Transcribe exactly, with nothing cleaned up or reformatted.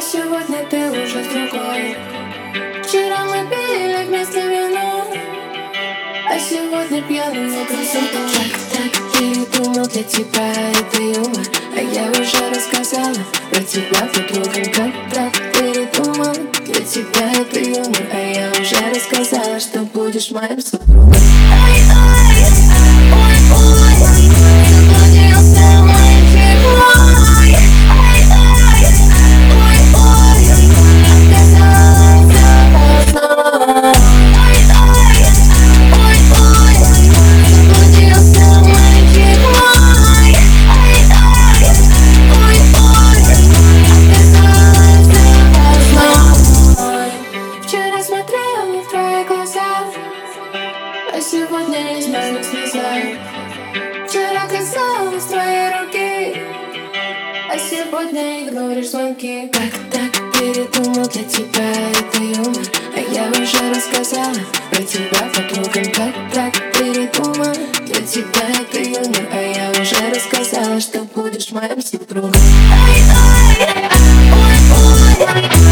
сегодня ты уже с другой. Вчера мы пили вместе вино, а сегодня пьяный утром с тобой. Так, так, передумал, для тебя это юмор, а я уже рассказала про тебя подругам. Как так, передумал, для тебя это юмор, а я уже рассказала, что будешь моим супругом. Ай, ай, ой, ой, заблудился мальчик мой. Ай, ай, ой, ой, отказался поздно. Ай, ай, ой, ой, заблудился мальчик мой. Ай, ай, ой, ой, отказался поздно. Вчера смотрела в твои глаза, а сегодня не знаю, слеза. Вчера касалась твоей руки, а сегодня игноришь звонки. Как так, передумал, для тебя это юмор, а я уже рассказала про тебя подругам. Как так, передумал, для тебя это юмор, а я уже рассказала, что будешь моим супругом. Ай, ай, ой, ой.